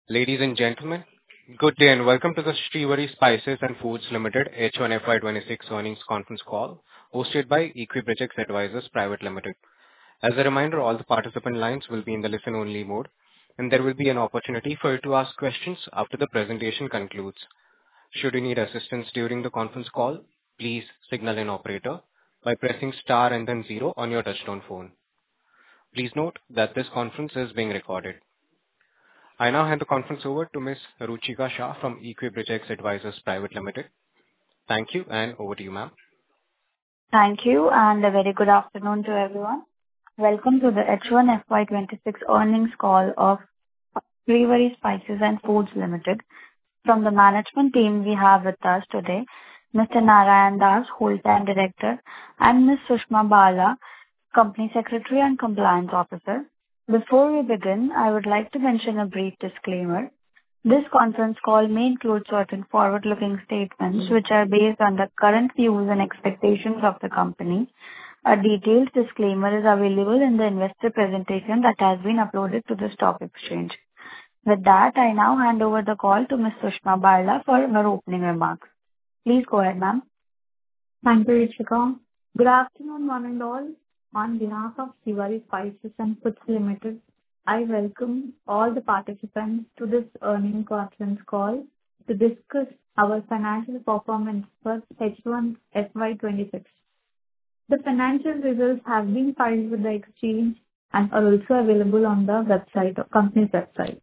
Ladies and gentlemen, good day and welcome to the Shrivari Spices and Foods Limited H1 FY26 earnings conference call hosted by Equibridge Advisors Private Limited. As a reminder, all the participant lines will be in the listen-only mode, and there will be an opportunity for you to ask questions after the presentation concludes. Should you need assistance during the conference call, please signal an operator by pressing star and then zero on your touch-tone phone. Please note that this conference is being recorded. I now hand the conference over to Ms. Ruchika Shah from Equibridge Advisors Private Limited. Thank you, and over to you, ma'am. Thank you, and a very good afternoon to everyone. Welcome to the H1 FY26 earnings call of Shrivari Spices and Foods Limited. From the management team, we have with us today Mr. Narayan Das, Whole-time Director, and Ms. Sushma Bala, Company Secretary and Compliance Officer. Before we begin, I would like to mention a brief disclaimer. This conference call may include certain forward-looking statements which are based on the current views and expectations of the company. A detailed disclaimer is available in the investor presentation that has been uploaded to the stock exchange. With that, I now hand over the call to Ms. Sushma Bala for her opening remarks. Please go ahead, ma'am. Thank you, Ruchika. Good afternoon, one and all. On behalf of Shrivari Spices and Foods Limited, I welcome all the participants to this earnings conference call to discuss our financial performance for H1 FY26. The financial results have been filed with the exchange and are also available on the company's website.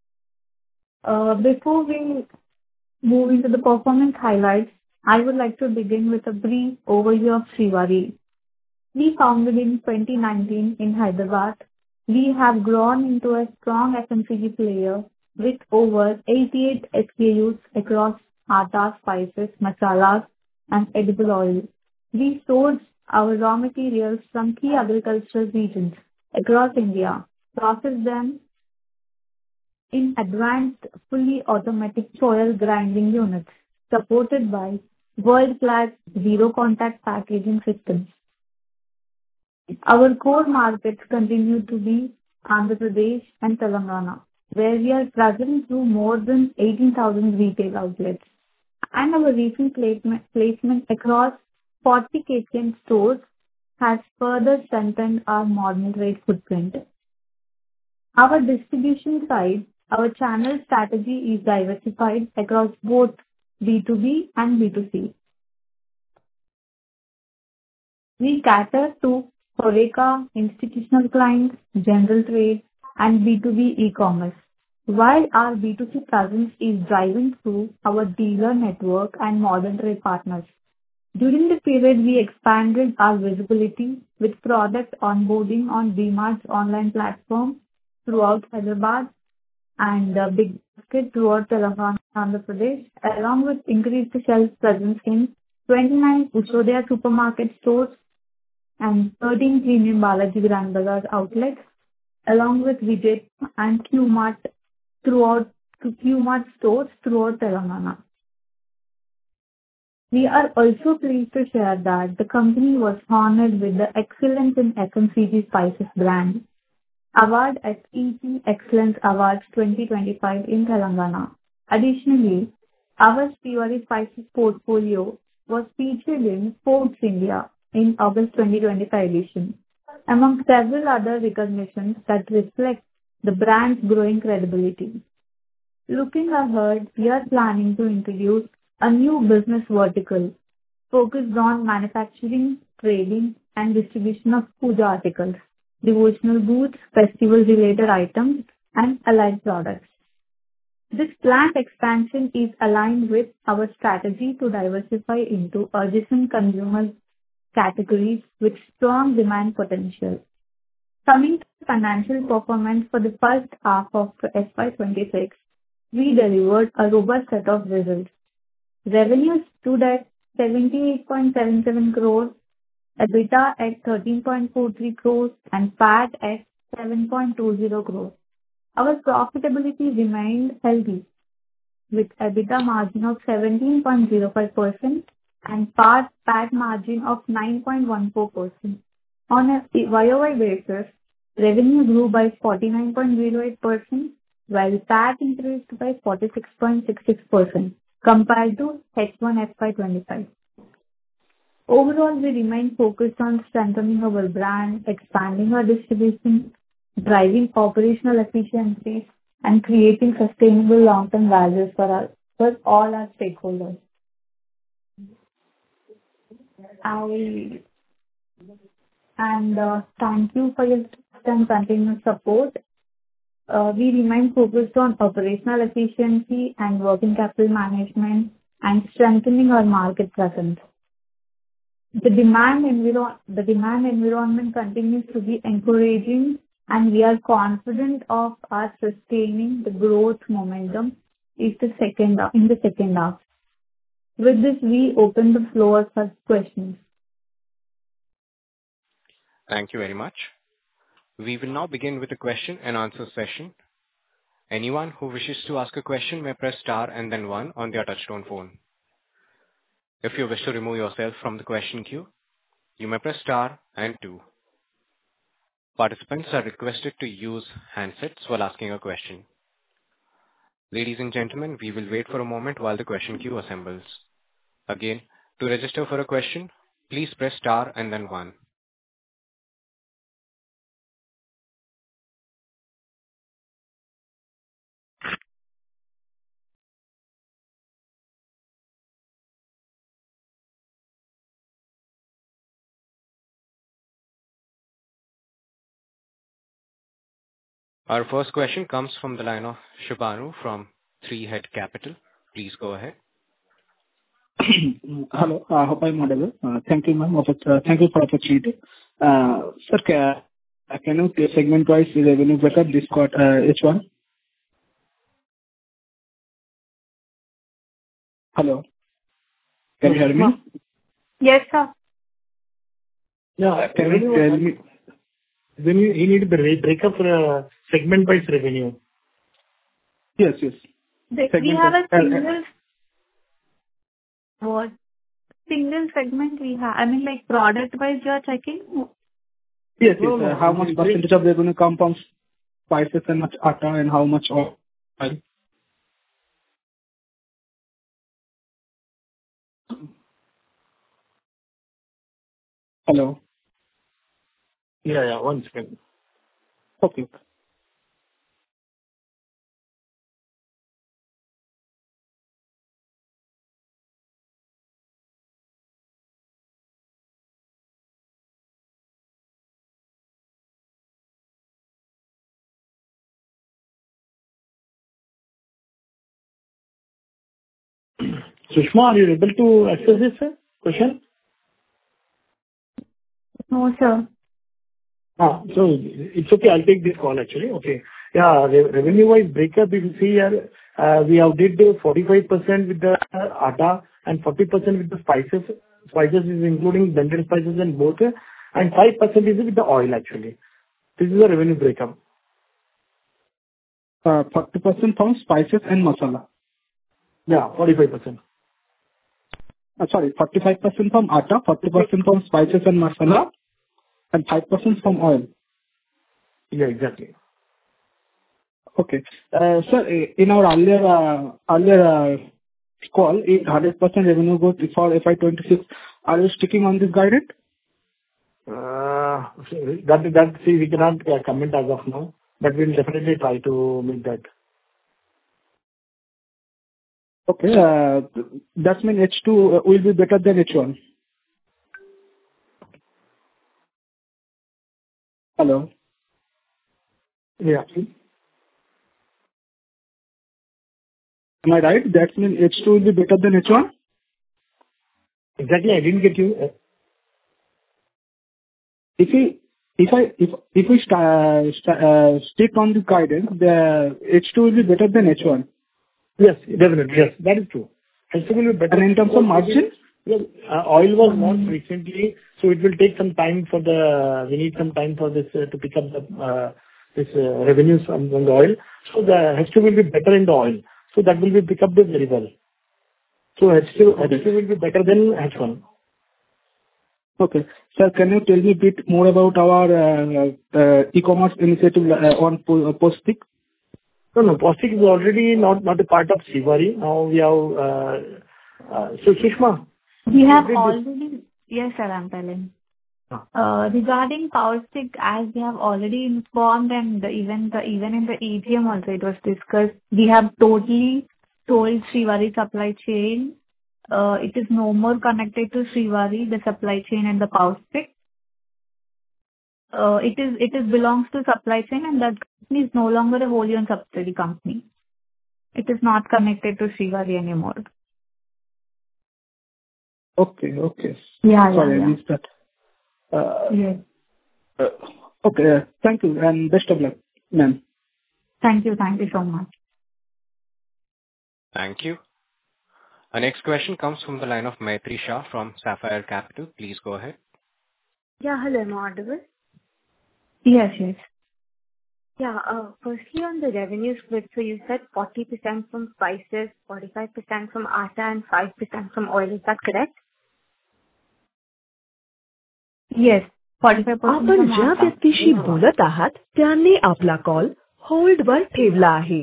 Before we move into the performance highlights, I would like to begin with a brief overview of Shrivari. We founded in 2019 in Hyderabad. We have grown into a strong FMCG player with over 88 SKUs across atta, spices, masalas, and edible oil. We source our raw materials from key agricultural regions across India, process them in advanced, fully automatic soil grinding units, supported by world-class zero-contact packaging systems. Our core markets continue to be Andhra Pradesh and Telangana, where we are present through more than 18,000 retail outlets, and our recent placement across 40 KTM stores has further strengthened our modern trade footprint. Our distribution side, our channel strategy is diversified across both B2B and B2C. We cater to HoReCa, institutional clients, general trade, and B2B e-commerce, while our B2C presence is driven through our dealer network and modern trade partners. During the period, we expanded our visibility with product onboarding on DMart's online platform throughout Hyderabad and Big Basket throughout Telangana and Andhra Pradesh, along with increased shelf presence in 29 Ushodhya supermarket stores and 13 premium Balaji Grand Bazaar outlets, along with Vijay and Q-Mart stores throughout Telangana. We are also pleased to share that the company was honored with the Excellence in FMCG Spices brand award at ET Excellence Awards 2025 in Telangana. Additionally, our Shrivari Spices portfolio was featured in Forbes India in August 2025 edition, among several other recognitions that reflect the brand's growing credibility. Looking ahead, we are planning to introduce a new business vertical focused on manufacturing, trading, and distribution of puja articles, devotional goods, festival-related items, and allied products. This planned expansion is aligned with our strategy to diversify into adjacent consumer categories with strong demand potential. Coming to financial performance for the first half of FY26, we delivered a robust set of results. Revenues stood at 78.77 crores, EBITDA at 13.43 crores, and PAT at 7.20 crores. Our profitability remained healthy, with EBITDA margin of 17.05% and PAT margin of 9.14%. On a YOY basis, revenue grew by 49.08%, while PAT increased by 46.66% compared to H1 FY25. Overall, we remain focused on strengthening our brand, expanding our distribution, driving operational efficiencies, and creating sustainable long-term values for all our stakeholders. Thank you for your trust and continued support. We remain focused on operational efficiency and working capital management and strengthening our market presence. The demand environment continues to be encouraging, and we are confident of our sustaining the growth momentum in the second half. With this, we open the floor for questions. Thank you very much. We will now begin with the question and answer session. Anyone who wishes to ask a question may press star and then one on their touchtone phone. If you wish to remove yourself from the question queue, you may press star and two. Participants are requested to use handsets while asking a question. Ladies and gentlemen, we will wait for a moment while the question queue assembles. Again, to register for a question, please press star and then one. Our first question comes from the line of Shubhanu from Three Head Capital. Please go ahead. Hello. Hope I'm audible. Thank you, ma'am. Thank you for the opportunity. Sir, can you give segment-wise revenue breakup this quarter, H1? Hello. Can you hear me? Yes, sir. Yeah. Can you tell me? Then you need the breakup for segment-wise revenue. Yes. We have a single segment we have. I mean, like product-wise you are checking? Yes. How much percentage of revenue come from spices and much atta and how much oil? Hello. Yeah. 1 second. Okay. Sushma, are you able to access this question? No, sir. So it's okay. I'll take this call actually. Okay. Yeah. Revenue-wise breakup, if you see here, we have did 45% with the atta and 40% with the spices. Spices is including blended spices and both, and 5% is with the oil actually. This is the revenue breakup. 40% from spices and masala. Yeah, 45%. Sorry, 45% from atta, 40% from spices and masala, and 5% from oil. Yeah, exactly. Okay. Sir, in our earlier call, 100% revenue growth for FY26. Are you sticking on this guidance? That see, we cannot comment as of now, but we'll definitely try to meet that. Okay. That means H2 will be better than H1. Hello. Yeah. Am I right? That means H2 will be better than H1? Exactly. I didn't get you. If we stick on the guidance, the H2 will be better than H1. Yes, definitely. Yes, that is true. H2 will be better. And in terms of margin? Yes, oil was launched recently, so it will take some time we need some time for this to pick up this revenues from the oil. So the H2 will be better in the oil. So that will be pick up this very well. So H2 will be better than H1. Okay. Sir, can you tell me a bit more about our e-commerce initiative on Postpick? No, no, Caustic is already not a part of Shrivari. Now we have, so Sushma, We have did this. already. Yes, sir, I'm telling. Ah. Regarding power stick, as we have already informed, and even in the AGM also it was discussed, we have totally told Shrivari supply chain. It is no more connected to Shrivari, the supply chain and the power stick. It is belongs to supply chain, and that company is no longer a wholly owned subsidiary company. It is not connected to Shrivari anymore. Okay. Yeah. Sorry, I missed that. Yes. Okay. Thank you, and best of luck, ma'am. Thank you so much. Thank you. Our next question comes from the line of Maitri Shah from Sapphire Capital. Please go ahead. Yeah, hello, am I audible? Yes. Yeah, firstly on the revenue split, so you said 40% from spices, 45% from atta, and 5% from oil. Is that correct? Yes. 45% आपण from ज्या atta. व्यक्तीशी बोलत आहात त्यांनी आपला call होल्डवर ठेवला आहे.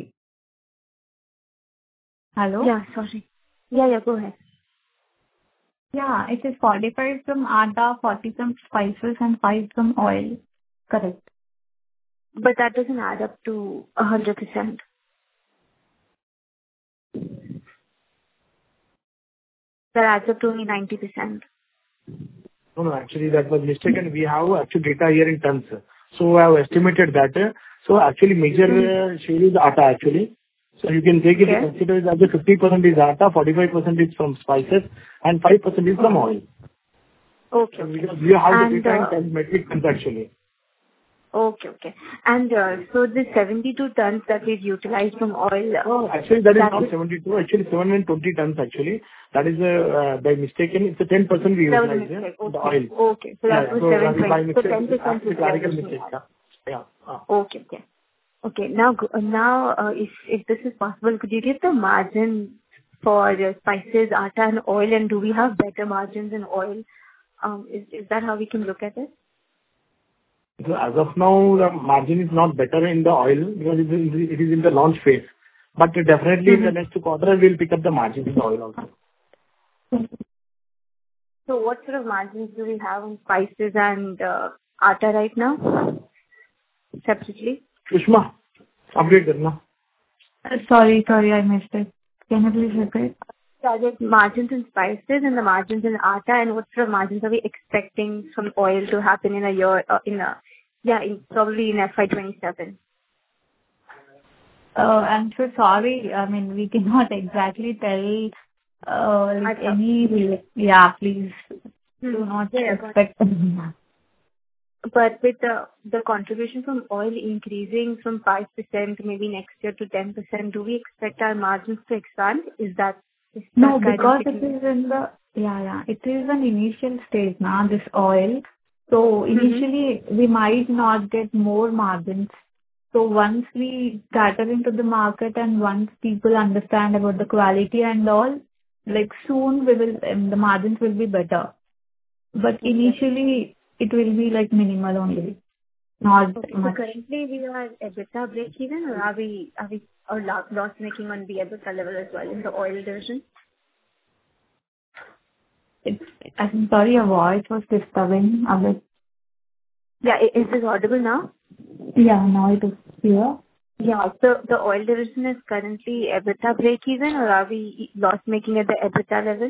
Hello? Yeah, sorry. Yeah, go ahead. Yeah, it is 45 from atta, 40 from spices, and 5 from oil. Correct. But that doesn't add up to 100%. That adds up to only 90%. No, actually that was mistaken. We have actual data here in tons. So I have estimated that. So actually major share is atta actually. So you can take it Okay. consider it as a 50% is atta, 45% is from spices, and 5% is from oil. Okay. Because we have the And, data in tons, metric tons actually. Okay. And so the 72 tons that we've utilized from oil. No, actually that is that not is- 72. Actually 720 tons actually. That is by mistaken. It's a 10% we That was a utilize mistake. the Okay. oil. Okay. So that was So that is by 720. So mistake. 10% It's a clerical utilization. mistake. Yeah. Okay. Now, if this is possible, could you give the margin for spices, atta, and oil, and do we have better margins in oil? Is that how we can look at it? So as of now, the margin is not better in the oil because it is in the launch phase. But definitely in the next quarter, we'll pick up the margin in the oil also. So what sort of margins do we have on spices and atta right now, separately? Sushma, update karna. Sorry, I missed it. Can you please repeat? The margins in spices and the margins in atta, and what sort of margins are we expecting from oil to happen in a year, probably in FY27? I'm so sorry. I mean, we cannot exactly tell any. Yeah, please do not expect. But with the contribution from oil increasing from 5% maybe next year to 10%, do we expect our margins to expand? No, because it is in the it is an initial stage now, this oil. So initially we might not get more margins. So once we cater into the market and once people understand about the quality and all, like soon the margins will be better. But initially it will be like minimal only, not So much. currently we are EBITDA break-even, or are we loss-making on the EBITDA level as well in the oil division? I'm sorry, your voice was disturbing a bit. Yeah, is this audible now? Yeah, now it is clear. Yeah, so the oil division is currently EBITDA break-even, or are we loss-making at the EBITDA level?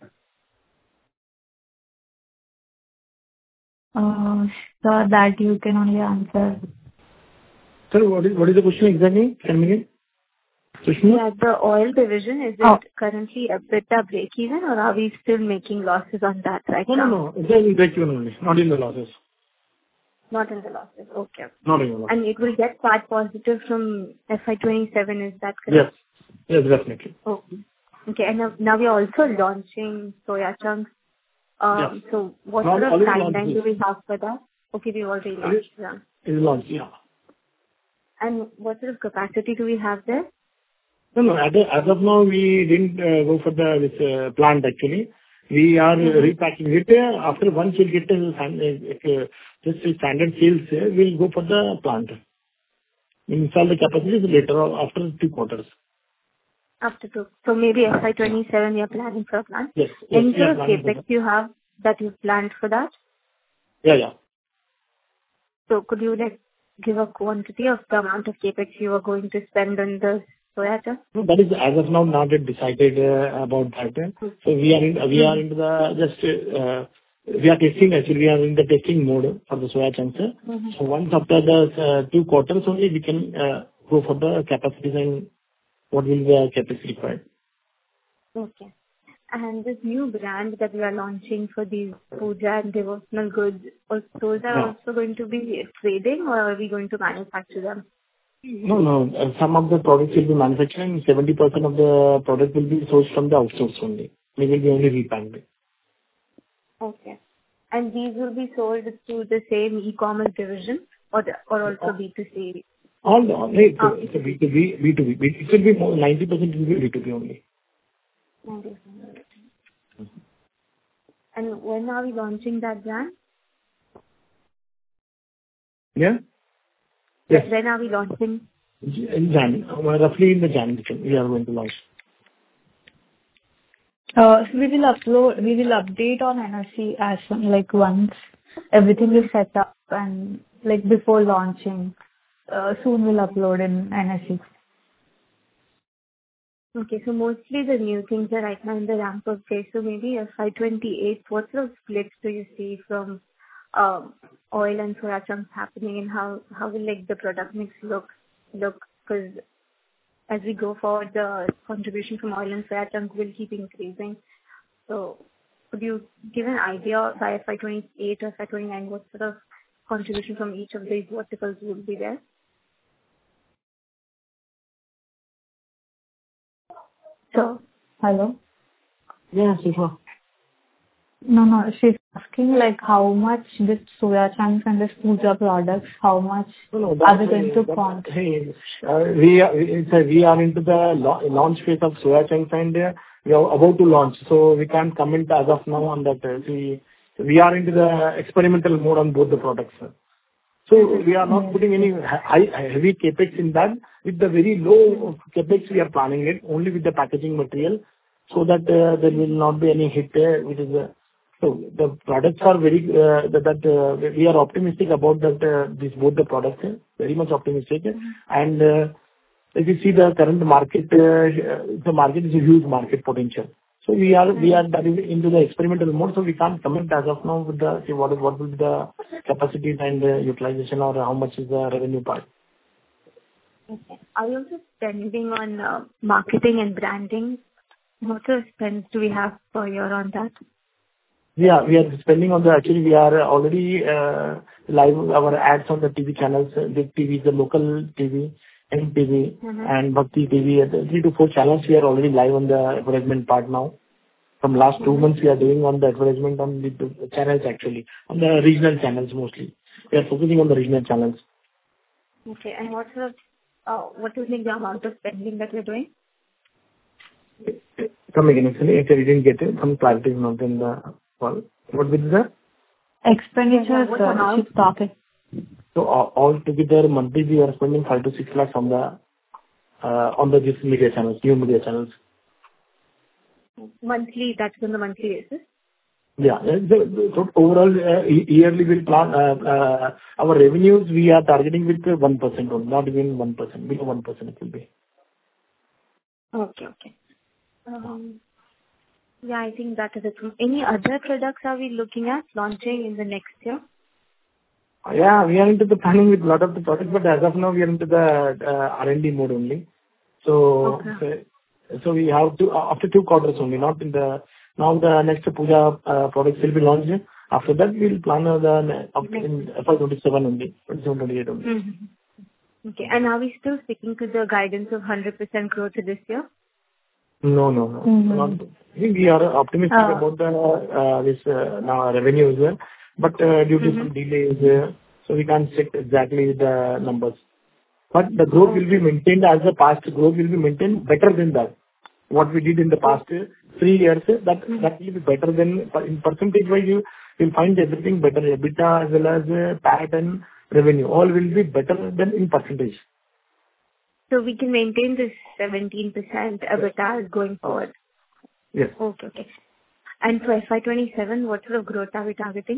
So that you can only answer. Sir, what is the question exactly? Can you again? Sushma? Yeah, the oil division, is it currently EBITDA break-even, or are we still making losses on that right now? No. It's in break-even only, not in the losses. Not in the losses. Okay. Not in the losses. And it will get part positive from FY27, is that correct? Yes, definitely. Okay, and now we are also launching soya chunks. Yes. So what Not sort of already timeline launched do this. we have for that? Okay, we already launched, yeah. It's launched, yeah. And what sort of capacity do we have there? No. As of now, we didn't go for this plant actually. We are repacking it. After once we'll get this standard sales, we'll go for the plant. Install the capacities later on after 2 quarters. After 2. So maybe FY27 you're planning for a plant. Yes. Any We are sort of planning for CapEx that. you have that you've planned for that? Yeah. So could you give a quantity of the amount of CapEx you are going to spend on the soya chunk? No, that is as of now not yet decided about that. So we are into the we are testing actually. We are in the testing mode for the soya chunks. So once after the 2 quarters only we can go for the capacities and what will be the capacity required. Okay. And this new brand that we are launching for these puja and devotional goods, those are also going to be trading, or are we going to manufacture them? No. Some of the products will be manufactured and 70% of the product will be sourced from the outsource only. We will be only repacked. Okay. And these will be sold through the same e-commerce division or also B2C? It's a B2B. It will be more 90% will be B2B only. 90%. And when are we launching that brand? Yeah? Yes. When are we launching? In Jan. Roughly in the Jan we are going to launch. So we will update on NSE as once everything is set up and before launching. Soon we'll upload in NSE. Okay, so mostly the new things are right now in the ramp up phase. So maybe FY28, what sort of splits do you see from oil and soya chunks happening, and how will the product mix look? Because as we go forward, the contribution from oil and soya chunks will keep increasing. So could you give an idea by FY28 or FY29 what sort of contribution from each of these verticals would be there? So, hello? Yeah, sure. No, she's asking how much this soya chunks and this puja products, how much are we going to contribute? We are into the launch phase of soya chunks and we are about to launch, so we can't comment as of now on that. We are into the experimental mode on both the products. So we are not putting any heavy capex in that. With the very low capex, we are planning it only with the packaging material, so that there will not be any hit which is so the products are very we are optimistic about that these both the products, very much optimistic. And if you see the current market, the market is a huge market potential. So we are into the experimental mode, so we can't comment as of now with the what will be the capacities and utilization or how much is the revenue part. Okay. Are you also spending on marketing and branding? What sort of spends do we have per year on that? Yeah, we are spending on actually we are already live our ads on the TV channels, big TV, the local TV, NTV and Bhakti TV. 3 to 4 channels we are already live on the advertisement part now. From last 2 months we are doing on the advertisement on the channels actually, on the regional channels mostly. We are focusing on the regional channels. Okay, and what sort of, what is the amount of spending that you're doing? Come again, actually, if I didn't get it, some clarity is not in the call. What will be the expenditure she's talking? So all together monthly we are spending 5 to 6 lakhs on the this media channels, new media channels. Monthly, that's on the monthly basis? Yeah. So overall yearly we'll plan our revenues we are targeting with 1% only, not even 1%, below 1% it will be. Okay. Yeah, I think that is it. Any other products are we looking at launching in the next year? Yeah, we are into the planning with a lot of the products, but as of now we are into the R&D mode only. So we have to after 2 quarters only, not in the now the next puja products will be launched. After that we'll plan in FY27 only, 27-28 only. Okay, and are we still sticking to the guidance of 100% growth this year? No. Not, I think we are optimistic about this now revenue as well, but due to some delays, so we can't stick exactly the numbers. But the growth will be maintained as the past growth will be maintained better than that. What we did in the past 3 years, that will be better than in percentage wise you'll find everything better. EBITDA as well as PAT and revenue all will be better than in percentage. So we can maintain this 17% EBITDA going forward. Yes. Okay. And for FY27, what sort of growth are we targeting?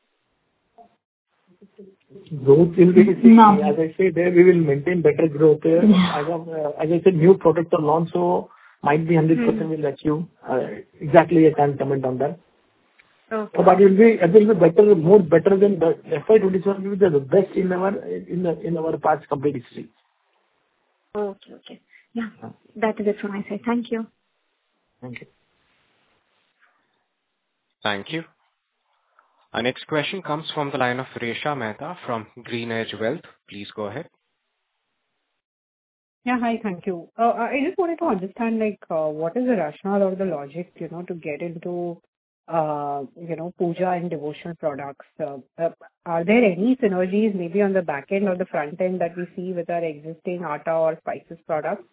Growth will be, as I said, there we will maintain better growth. As I said, new products are launched, so might be 100% will achieve. Exactly, I can't comment on that. Okay. But it will be better, more better than the FY27 will be the best in our past complete history. Okay. Yeah, that is it from my side. Thank you. Thank you. Thank you. Our next question comes from the line of Resha Mehta from GreenEdge Wealth. Please go ahead. Yeah, hi, thank you. I just wanted to understand, what is the rationale or the logic, to get into, puja and devotional products? Are there any synergies maybe on the back end or the front end that we see with our existing atta or spices products?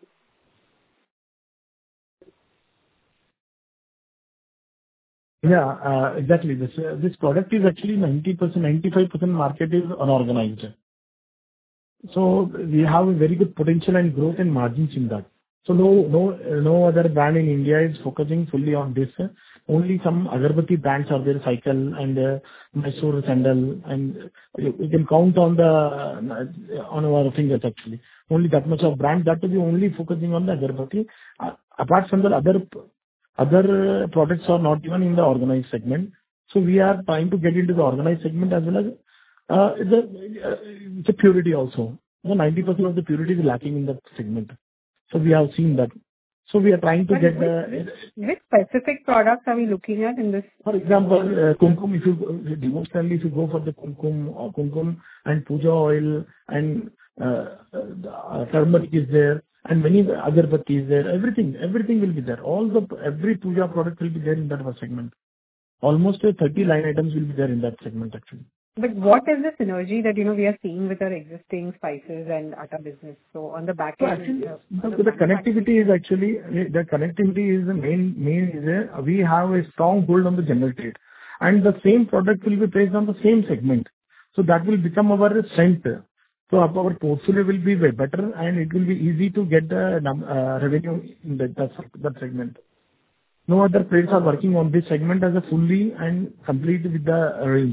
Yeah, exactly. This product is actually 95% market is unorganized. So we have a very good potential and growth and margins in that. So no other brand in India is focusing fully on this. Only some agarbatti brands are there, Cycle and Mysore Sandal, and you can count on our fingers actually. Only that much of brand that will be only focusing on the agarbatti. Apart from the other products are not even in the organized segment. So we are trying to get into the organized segment as well as the purity also. 90% of the purity is lacking in that segment. So we have seen that. So we are trying to get which specific products are we looking at in this? For example, kumkum, if you go for the kumkum and puja oil and turmeric is there, and many agarbatti is there. Everything will be there. Every puja product will be there in that segment. Almost 30 line items will be there in that segment actually. But what is the synergy that we are seeing with our existing spices and atta business? So on the back end, the connectivity is the main is there. We have a strong hold on the general trade, and the same product will be placed on the same segment. So that will become our strength. So our portfolio will be way better, and it will be easy to get the revenue in that segment. No other players are working on this segment as a fully and complete with the range.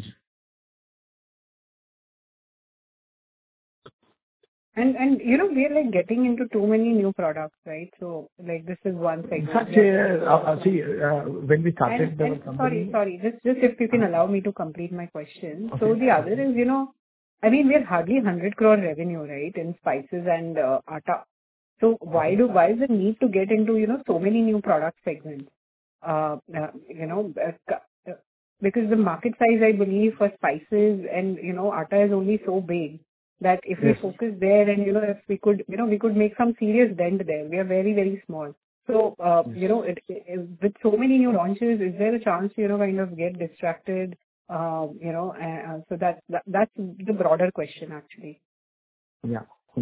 And we are getting into too many new products, right? So this is one segment. When we started the company. Sorry. Just if you can allow me to complete my question. Okay. So the other is, we are hardly 100 crore revenue, right, in spices and atta. So why is the need to get into, so many new product segments? Because the market size, I believe, for spices and, atta is only so big that if we focus there and, if we could make some serious dent there. We are very, very small. So, with so many new launches, is there a chance to, kind of get distracted? So that's the broader question actually. Yeah.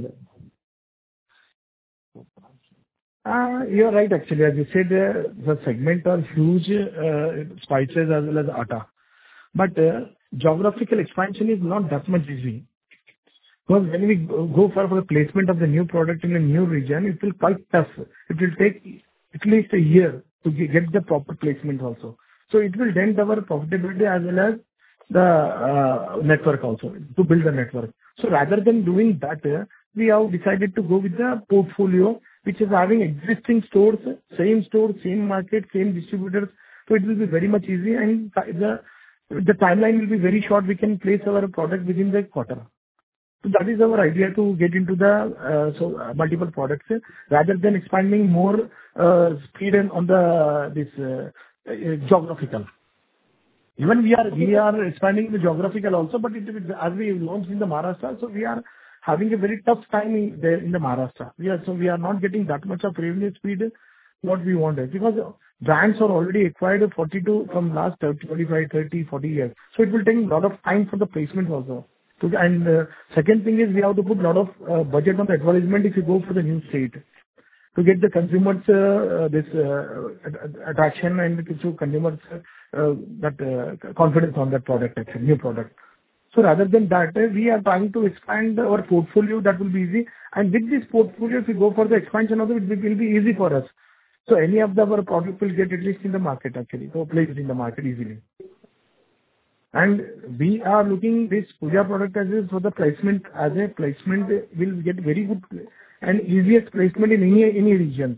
You're right actually. As you said, the segment are huge, spices as well as atta. But geographical expansion is not that much easy. Because when we go for the placement of the new product in a new region, it will be quite tough. It will take at least a year to get the proper placement also. So it will dent our profitability as well as the network also, to build a network. So rather than doing that, we have decided to go with the portfolio which is having existing stores, same market, same distributors. So it will be very much easy, and the timeline will be very short. We can place our product within the quarter. So that is our idea, to get into the multiple products rather than expanding more speed on this geographical. Even we are expanding the geographical also, but as we launched in the Maharashtra, so we are having a very tough time in the Maharashtra. We are not getting that much of revenue speed what we wanted, because brands are already acquired from last 25, 30, 40 years. So it will take a lot of time for the placement also. And second thing is we have to put a lot of budget on the advertisement if you go for the new state, to get the consumers attraction and to consumers that confidence on that product, actually new product. So rather than that, we are trying to expand our portfolio. That will be easy. And with this portfolio, if we go for the expansion of it will be easy for us. So any of our product will get at least in the market actually, so placed in the market easily. And we are looking this Puja product as is for the placement, as a placement will get very good and easiest placement in any regions.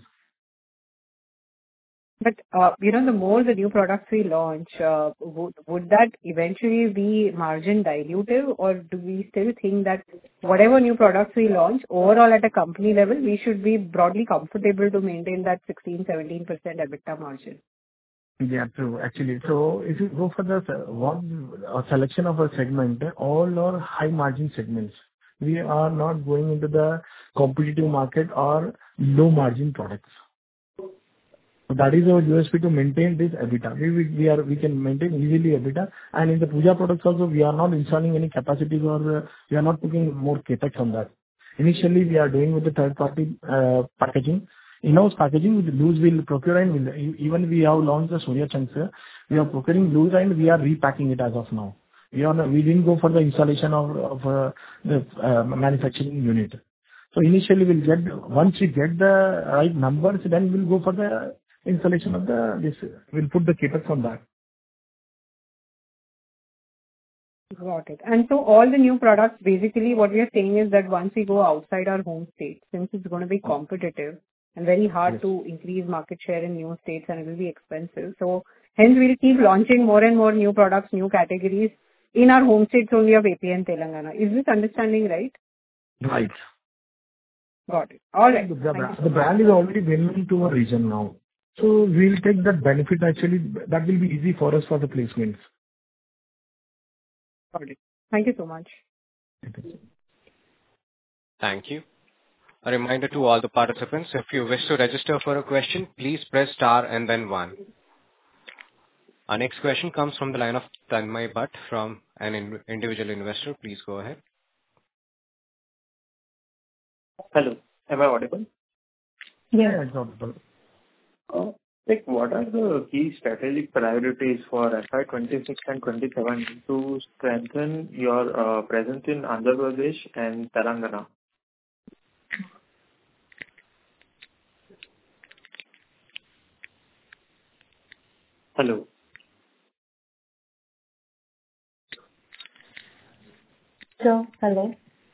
But, the more the new products we launch, would that eventually be margin dilutive, or do we still think that whatever new products we launch, overall at a company level, we should be broadly comfortable to maintain that 16-17% EBITDA margin? Yeah, true. Actually, so if you go for the a selection of a segment, all are high margin segments. We are not going into the competitive market or low margin products. So that is our USP to maintain this EBITDA. We can maintain easily EBITDA. And in the Puja products also, we are not installing any capacities or we are not putting more capex on that. Initially, we are doing with the third party packaging. In-house packaging with loose will procure and even we have launched the Surya Chunks. We are procuring loose and we are repacking it as of now. We didn't go for the installation of the manufacturing unit. So initially once we get the right numbers, then we'll go for the installation of we'll put the capex on that. Got it. And so all the new products, basically what we are saying is that once we go outside our home state, since it's going to be competitive and very hard to increase market share in new states and it will be expensive. So hence we'll keep launching more and more new products, new categories in our home states only of AP and Telangana. Is this understanding right? Right. Got it. All right. The brand is already well known to our region now. So we'll take that benefit actually. That will be easy for us for the placements. Got it. Thank you so much. Thank you. A reminder to all the participants, if you wish to register for a question, please press star and then 1. Our next question comes from the line of Tanmay Bhatt from an individual investor. Please go ahead. Hello, am I audible? Yeah, it's audible. What are the key strategic priorities for FY26 and 27 to strengthen your presence in Andhra Pradesh and Telangana? Hello. So, hello.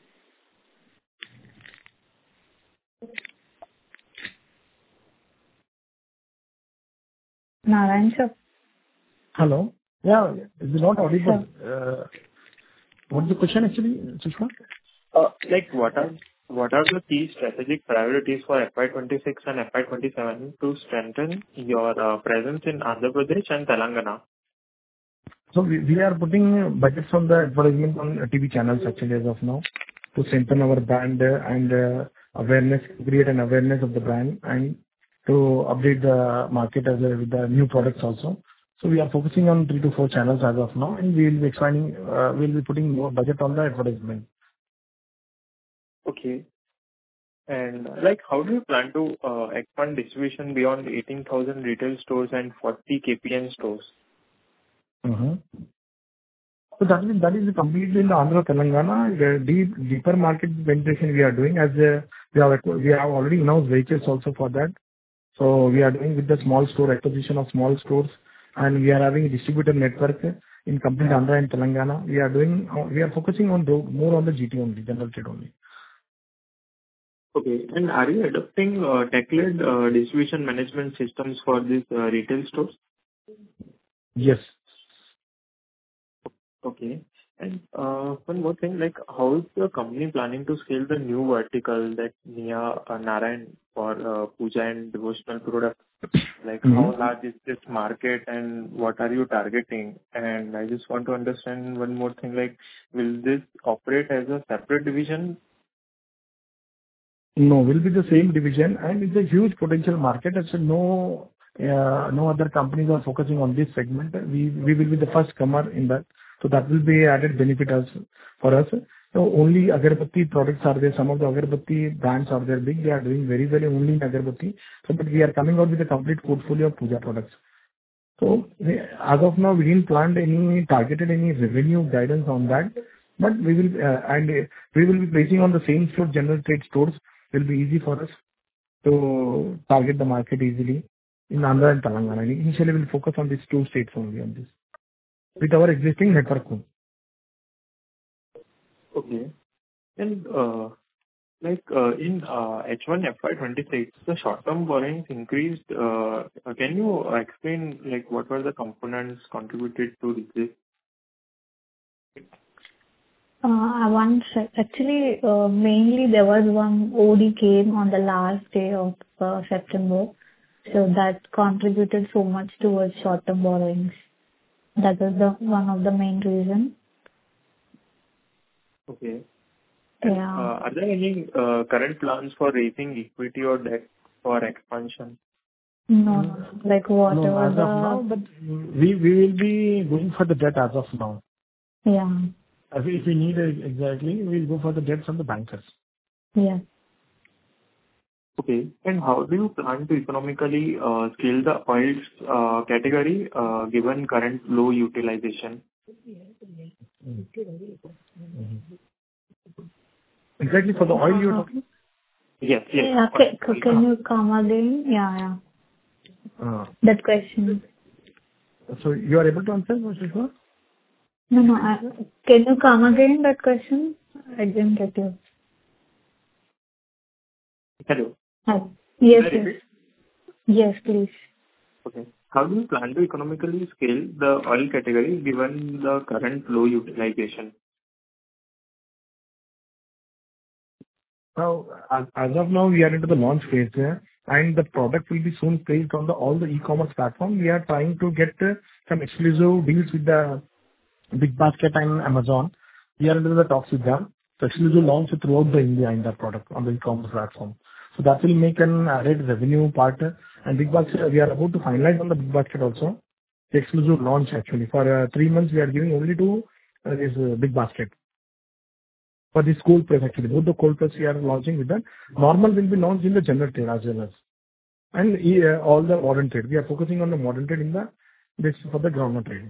Narayan sir. Hello. Yeah, it's not audible. What's the question actually, Sushma? What are the key strategic priorities for FY26 and FY27 to strengthen your presence in Andhra Pradesh and Telangana? So we are putting budgets on the advertisement on TV channels actually as of now to strengthen our brand and awareness, create an awareness of the brand and to update the market with the new products also. So we are focusing on 3 to 4 channels as of now, and we will be expanding. We'll be putting more budget on the advertisement. Okay. And how do you plan to expand distribution beyond 18,000 retail stores and 40 KPN stores? Mm-hmm. So that is completely in the Andhra Telangana. The deeper market penetration we are doing as we have already in-house vehicles also for that. So we are doing with the small store acquisition of small stores, and we are having a distributor network in complete Andhra and Telangana. We are focusing on more on the GT only, general trade only. Okay. And are you adopting tech-led distribution management systems for these retail stores? Yes. Okay. And one more thing, how is the company planning to scale the new vertical that Narayan for puja and devotional products? How large is this market and what are you targeting? And I just want to understand one more thing, will this operate as a separate division? No, will be the same division, and it's a huge potential market. As no other companies are focusing on this segment. We will be the first comer in that. So that will be added benefit for us. So only agarbatti products are there. Some of the agarbatti brands are there big. They are doing very well only in agarbatti. So but we are coming out with a complete portfolio of puja products. So as of now, we didn't plan targeted any revenue guidance on that. But we will be placing on the same store, general trade stores. It will be easy for us to target the market easily in Andhra and Telangana. Initially, we'll focus on these two states only on this with our existing network. Okay. And in H1 FY26, the short-term borrowings increased. Can you explain what were the components contributed to this? Actually, mainly there was one OD came on the last day of September, so that contributed so much towards short-term borrowings. That was one of the main reasons. Okay. Yeah. Are there any current plans for raising equity or debt for expansion? No, like whatever No, as of now, but we will be going for the debt as of now. Yeah. If we need it exactly, we'll go for the debt from the bankers. Yeah. Okay. And how do you plan to economically scale the oils category given current low utilization? Exactly for the oil you're talking? Yes. Yeah. Can you come again? Yeah. That question. So you are able to answer, Mr. No. Can you come again, that question? I didn't get you. Hello. Hi. Yes. Can I repeat? Yes, please. Okay. How do you plan to economically scale the oil category given the current low utilization? Now, as of now, we are into the launch phase there, and the product will be soon placed on all the e-commerce platform. We are trying to get some exclusive deals with the Big Basket and Amazon. We are into the talks with them. So exclusive launch throughout the India in that product on the e-commerce platform. So that will make an added revenue part. And Big Basket, we are about to finalize on the Big Basket also. The exclusive launch actually. For 3 months, we are giving only to this Big Basket. For the cold press actually. Both the cold press we are launching with that. Normal will be launched in the general trade as well as. And all the modern trade. We are focusing on the modern trade in this for the groundnut trade.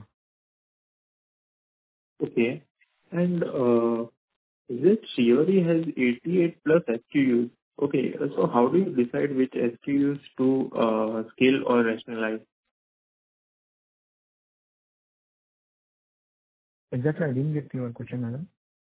Okay. And is it Shrivari has 88 plus SKUs? Okay. So how do you decide which SKUs to scale or rationalize? Exactly. I didn't get your question, madam.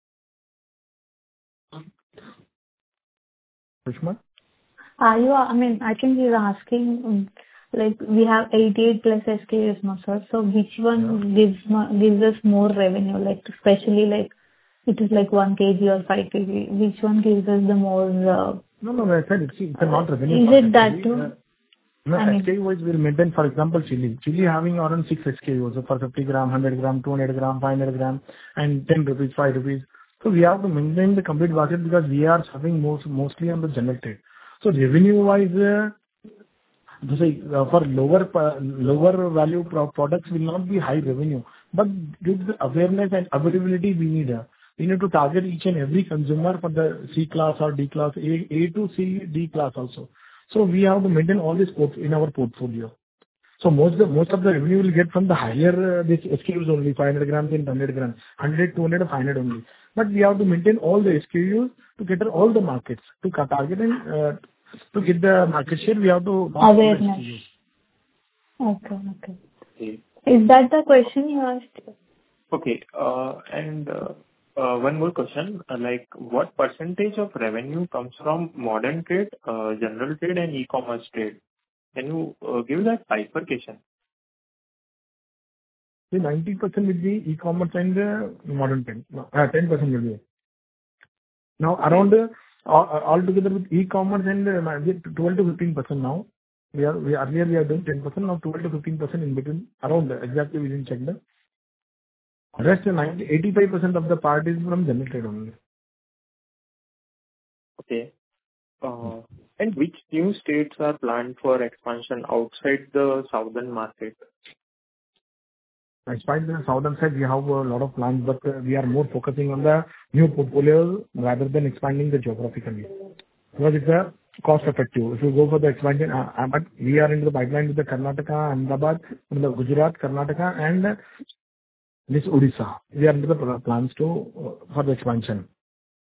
Sushma? I think you're asking, we have 88 plus SKUs now, sir. So which one gives us more revenue? Especially it is 1 kg or 5 kg. Which one gives us the more? No. I said it's not revenue. Is it that too? No, SKU wise we'll maintain, for example, chili. Chili having around 6 SKUs. So for 50 gram, 100 gram, 200 gram, 500 gram, and 10 rupees, 5 rupees. So we have to maintain the complete basket because we are serving mostly on the general trade. So revenue wise, for lower value products will not be high revenue, but due to the awareness and availability we need to target each and every consumer for the C class or D class, A to C, D class also. So we have to maintain all this in our portfolio. So most of the revenue will get from the higher this SKUs only, 500 grams and 100 grams, 100, 200, 500 only. But we have to maintain all the SKUs to get all the markets to target and to get the market share. We have to awareness. Okay. Is that the question you asked? Okay. And one more question. What percentage of revenue comes from modern trade, general trade, and e-commerce trade? Can you give that bifurcation? 90% will be e-commerce and modern trade. 10% will be. Now around all together with e-commerce and 12 to 15% now. Earlier we are doing 10%, now 12 to 15% in between. Around exactly we didn't check that. Rest 85% of the part is from general trade only. Okay. And which new states are planned for expansion outside the southern market? Despite the southern side, we have a lot of plans, but we are more focusing on the new portfolio rather than expanding the geographically. Because it's a cost effective. If you go for the expansion, but we are into the pipeline with the Karnataka, Ahmedabad, Gujarat, Karnataka, and This Odisha. We are into the plans to for the expansion.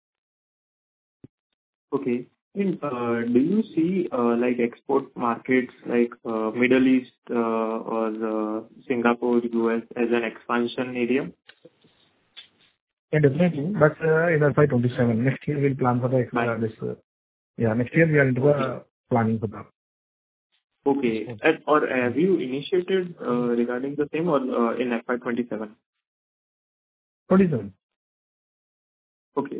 Okay. And do you see like export markets like Middle East or Singapore, US as an expansion area? Yeah, definitely. But in FY27, next year we'll plan for the this. Next year we are into the planning for that. Okay. Or have you initiated regarding the same or in FY27? 27. Okay.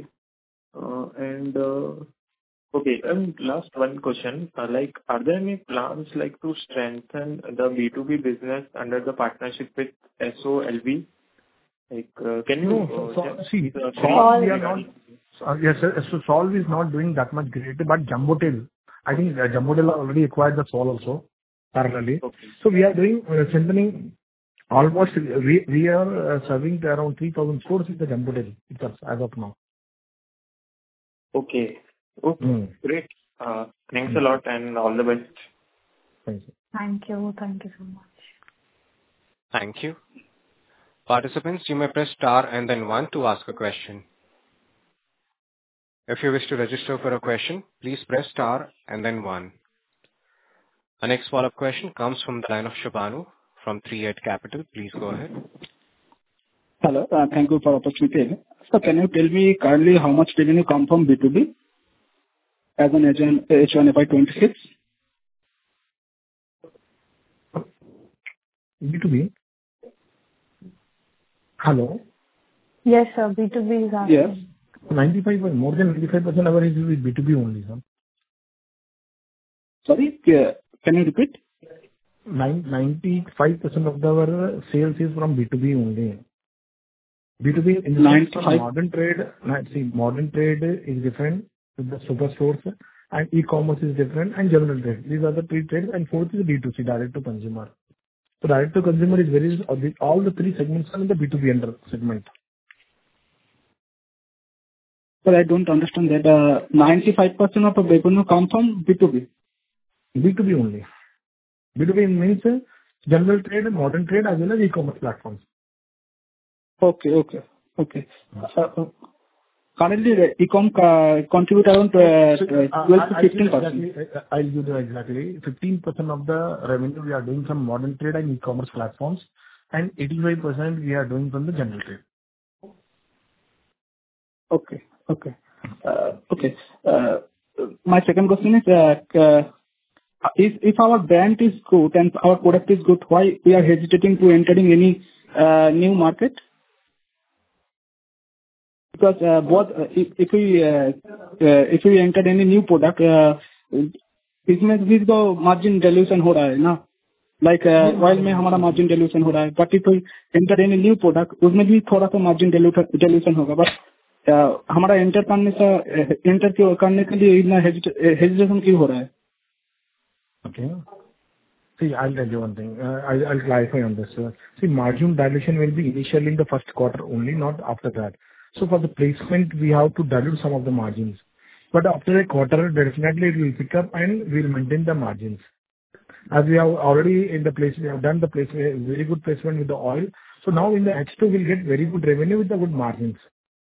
Okay. And last one question. Like, are there any plans like to strengthen the B2B business under the partnership with SOLV? Like, can you see, Solve. we are not. Yes, sir. So Solve is not doing that much great, but Jumbotail, I think Jumbotail already acquired the Solve also parallelly. Okay. So we are doing strengthening. Almost we are serving around 3,000 stores with the Jumbotail itself as of now. Okay. Okay. Great. Thanks a lot and all the best. Thank you. Thank you. Thank you so much. Thank you. Participants, you may press star and then 1 to ask a question. If you wish to register for a question, please press star and then 1. Our next follow-up question comes from the line of Shubhanu from 38 Capital. Please go ahead. Hello. Thank you for the opportunity. So can you tell me currently how much revenue come from B2B as an H1 FY26? B2B. Hello. Yes, sir. B2B is asking. Yes. 95%, more than 95% of our is with B2B only, sir. Sorry, can you repeat? 95% of our sales is from B2B only. B2B in the 95. modern trade. See, modern trade is different with the superstores, and e-commerce is different, and general trade. These are the three trades, and fourth is B2C, direct to consumer. So direct to consumer is all the three segments are in the B2B under segment. But I don't understand that 95% of the revenue come from B2B. B2B only. B2B means general trade, modern trade, as well as e-commerce platforms. Okay. Currently, the e-com contribute around 12 to 15%. I'll give you exactly 15% of the revenue we are doing from modern trade and e-commerce platforms, and 85% we are doing from the general trade. Okay. My second question is, if our brand is good and our product is good, why we are hesitating to entering any new market? Because if we enter any new product, इसमें भी तो margin dilution हो रहा है ना? Like oil में हमारा margin dilution हो रहा है, but if we enter any new product, उसमें भी थोड़ा सा margin dilution होगा. But हमारा enter करने के लिए इतना hesitation क्यों हो रहा है? Okay. See, I'll tell you one thing. I'll clarify on this. See, margin dilution will be initially in the first quarter only, not after that. So for the placement, we have to dilute some of the margins. But after a quarter, definitely it will pick up and we'll maintain the margins. As we have already in the place, we have done the placement, very good placement with the oil. So now in the H2, we'll get very good revenue with the good margins.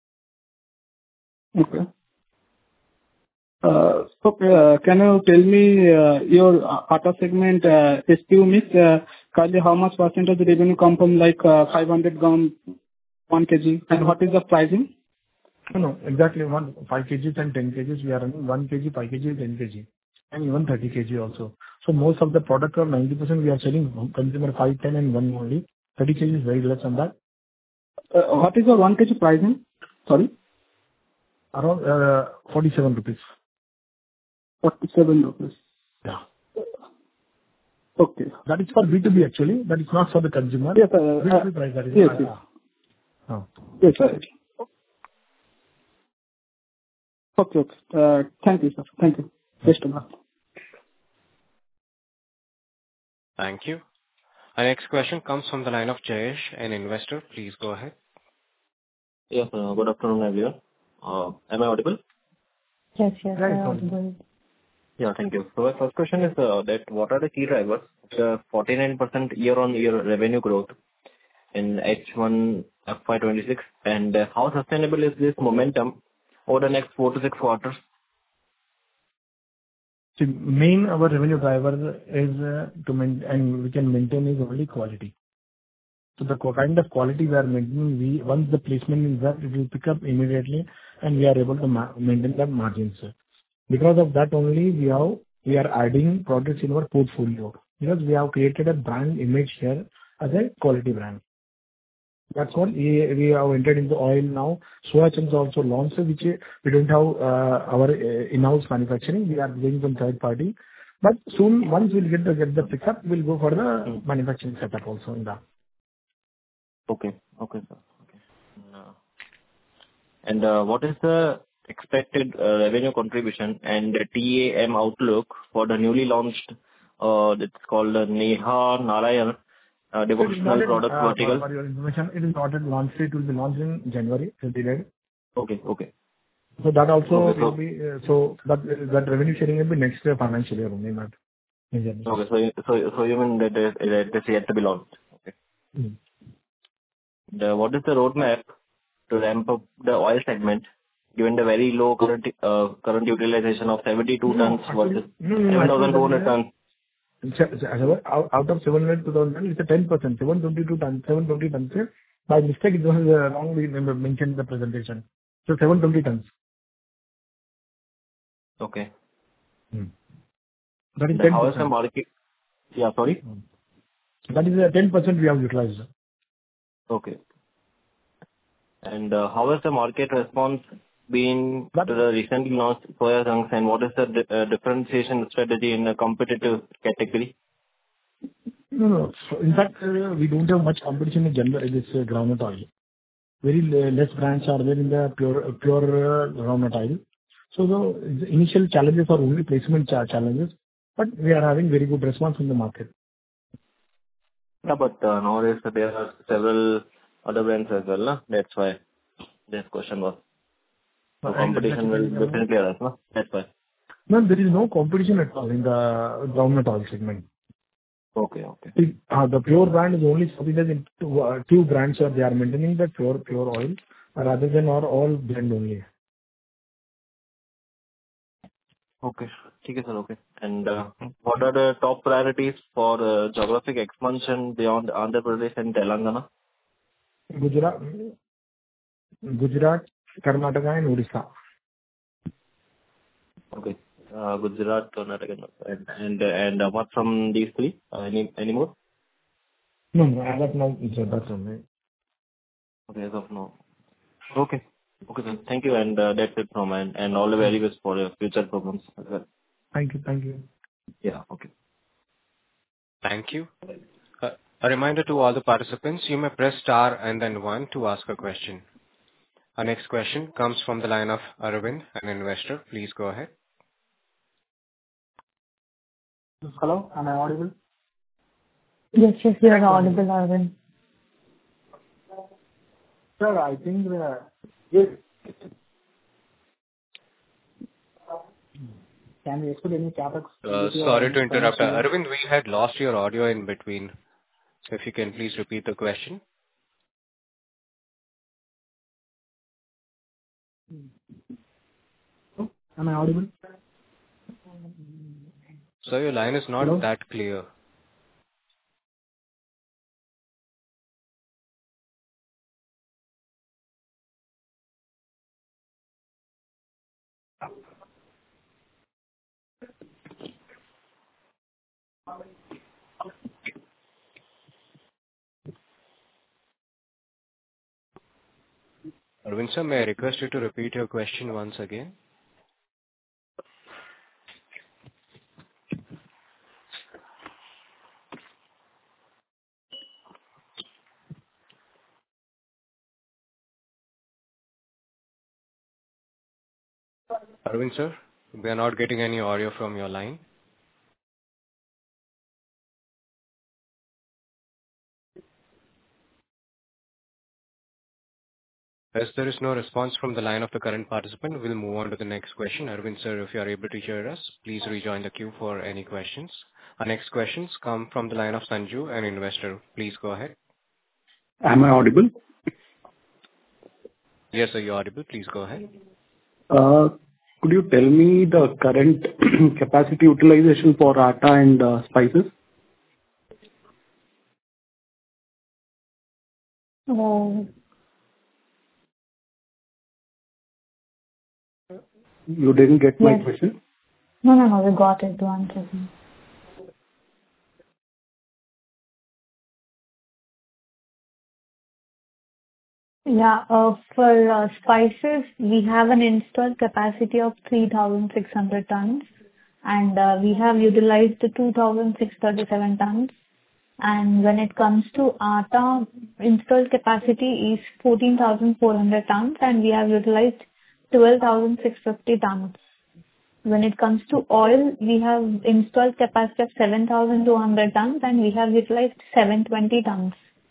Okay. Can you tell me your Atta segment SKU mix? Currently, how much percentage of revenue come from like 500 gram, 1 kg, and what is the pricing? No, exactly 5 kgs and 10 kgs. We are running 1 kg, 5 kg, 10 kg, and even 30 kg also. So most of the product, or 90%, we are selling consumer 5, 10, and 1 only. 30 kg is very less on that. What is the 1 kg pricing? Sorry? Around 47 rupees. 47 rupees. Yeah. Okay. That is for B2B actually. That is not for the consumer. Yes, B2B price that is. Yes. Yes, sir. Okay. Thank you, sir. Thank you. Best of luck. Thank you. Our next question comes from the line of Jayesh, an investor. Please go ahead. Yes, good afternoon, everyone. Am I audible? Yes, audible. Yeah, thank you. So my first question is that what are the key drivers? 49% year-on-year revenue growth in H1 FY26, and how sustainable is this momentum over the next 4 to 6 quarters? See, main our revenue driver is and we can maintain is only quality. So the kind of quality we are maintaining, once the placement is there, it will pick up immediately, and we are able to maintain the margins. Because of that only, we are adding products in our portfolio, because we have created a brand image here as a quality brand. That's what we have entered into oil now. Soya chunks also launched, which we don't have our in-house manufacturing. We are doing from third party. But soon, once we'll get the pickup, we'll go for the manufacturing setup also in that. Okay, sir. Okay. And what is the expected revenue contribution and TAM outlook for the newly launched, it's called Neha Narayan devotional product vertical? For your information, it is not at launch. It will be launched in January, delayed. Okay. So that also will be, that revenue sharing will be next year financial year only, not in January. Okay, so you mean that it is yet to be launched? Okay. What is the roadmap to ramp up the oil segment, given the very low current utilization of 72 tons versus 7,200 tons? Out of 700 to 1,000 tons, it's a 10%. 722 tons, 720 tons. By mistake, it was wrongly mentioned in the presentation. So 720 tons. Okay. That is 10%. How is the market? Yeah, sorry? That is 10% we have utilized. Okay. And how has the market response been to the recently launched soya chunks, and what is the differentiation strategy in a competitive category? No. So in fact, we don't have much competition in general in this groundnut oil. Very less brands are there in the pure groundnut oil. So the initial challenges are only placement challenges, but we are having very good response from the market. Yeah, but nowadays there are several other brands as well, no? That's why this question was. So competition will definitely arise, no? That's why. No, there is no competition at all in the groundnut oil segment. Okay. See, the pure brand is only subsidiaries in two brands, they are maintaining the pure oil, rather than our all blend only. Okay, sir. Okay. And what are the top priorities for geographic expansion beyond Andhra Pradesh and Telangana? Gujarat, Karnataka, and Odisha. Okay. Gujarat, Karnataka, and apart from these three, any more? No, as of now, that's only. Okay, as of now. Okay, sir. Thank you, and that's it from me. And all the very best for your future programs as well. Thank you. Yeah, okay. Thank you. A reminder to all the participants, you may press star and then 1 to ask a question. Our next question comes from the line of Arvind, an investor. Please go ahead. Hello, am I audible? Yes, you are audible, Arvind. Sir, I think yes. Can we expect any capex? Sorry to interrupt. Arvind, we had lost your audio in between. So if you can please repeat the question. Am I audible? So your line is not that clear. Arvind sir, may I request you to repeat your question once again? Arvind sir, we are not getting any audio from your line. As there is no response from the line of the current participant, we'll move on to the next question. Arvind sir, if you are able to hear us, please rejoin the queue for any questions. Our next questions come from the line of Sanju, an investor. Please go ahead. Am I audible? Yes, sir, you're audible. Please go ahead. Could you tell me the current capacity utilization for atta and spices? Oh, You didn't get my yes. question? No, we got it. One second. Yeah, for spices, we have an installed capacity of 3,600 tons, and we have utilized 2,637 tons. And when it comes to atta, installed capacity is 14,400 tons, and we have utilized 12,650 tons. When it comes to oil, we have installed capacity of 7,200 tons, and we have utilized 720 tons.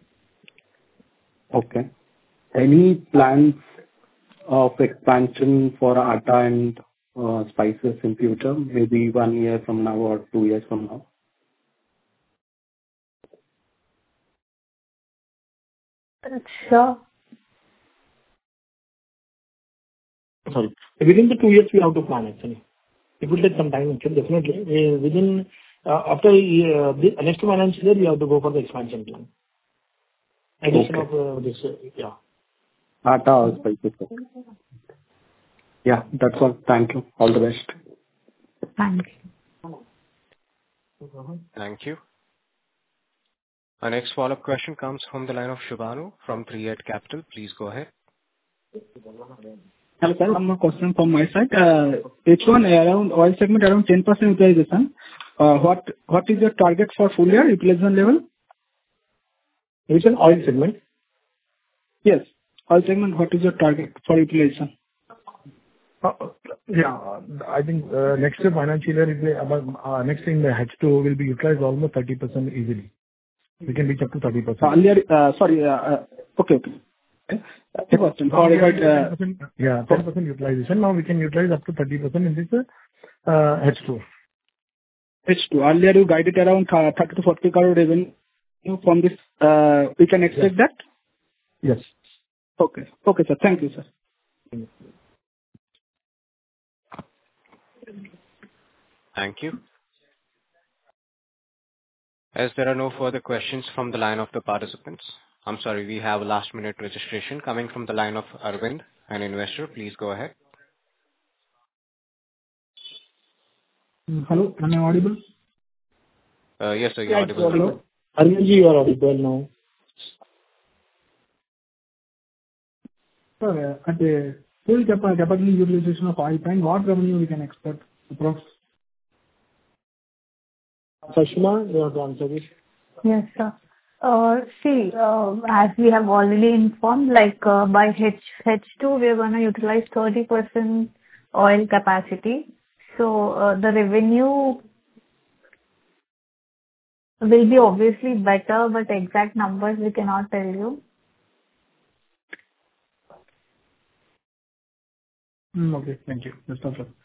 Okay. Any plans of expansion for atta and spices in future, maybe 1 year from now or 2 years from now? Sure. Sorry. Within the 2 years, we have to plan, actually. It will take some time, actually, definitely. Within, after the next financial year, we have to go for the expansion plan. Addition Okay. of this, yeah. Atta or spices. Yeah, that's all. Thank you. All the best. Thank you. Thank you. Our next follow-up question comes from the line of Shubhanu from 3-Head Capital. Please go ahead. Hello, sir. One more question from my side. H1 around oil segment around 10% utilization. What is your target for full year utilization level? It's an oil segment. Yes. Oil segment, what is your target for utilization? Yeah, I think next financial year, if we about next in the H2 will be utilized almost 30% easily. We can reach up to 30%. Earlier, okay. A question. For about, 10% utilization. Now we can utilize up to 30% in this H2. H2. Earlier you guided around 30 to 40 crore revenue from this. We can expect that? Yes. Okay. Okay, sir. Thank you, sir. Thank you. As there are no further questions from the line of the participants, I'm sorry, we have a last-minute registration coming from the line of Arvind, an investor. Please go ahead. Hello, am I audible? Yes, sir, you're audible. Hello. Arvind, you are audible now. Sir, at the full capacity utilization of oil plant, what revenue we can expect approx? Sashma, you have to answer this. Yes, sir. See, as we have already informed, like, by H2, we are gonna utilize 30% oil capacity. So, the revenue will be obviously better, but exact numbers we cannot tell you. Okay, thank you. That's all, sir.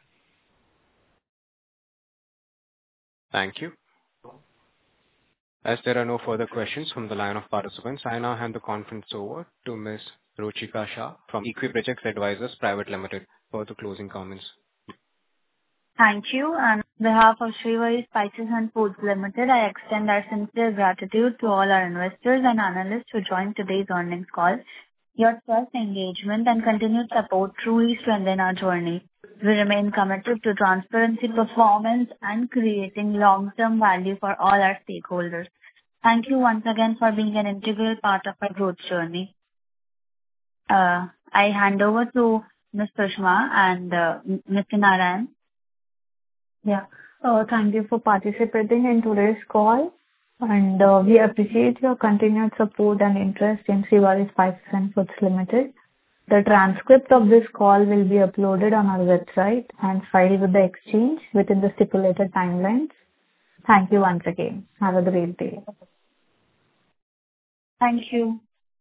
Thank you. As there are no further questions from the line of participants, I now hand the conference over to Ms. Ruchika Shah from Equiprojects Advisors Private Limited for the closing comments. Thank you. And on behalf of Shrivari Spices and Foods Limited, I extend our sincere gratitude to all our investors and analysts who joined today's earnings call. Your trust, engagement, and continued support truly strengthen our journey. We remain committed to transparency, performance, and creating long-term value for all our stakeholders. Thank you once again for being an integral part of our growth journey. I hand over to Ms. Sushma and Mr. Narayan. Yeah. Thank you for participating in today's call, and we appreciate your continued support and interest in Shrivari Spices and Foods Limited. The transcript of this call will be uploaded on our website and filed with the exchange within the stipulated timelines. Thank you once again. Have a great day. Thank you.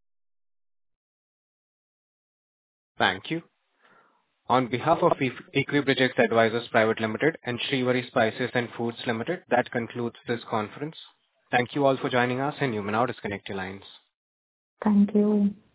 Thank you. On behalf of Equiprojects Advisors Private Limited and Shrivari Spices and Foods Limited, that concludes this conference. Thank you all for joining us, and you may now disconnect your lines. Thank you.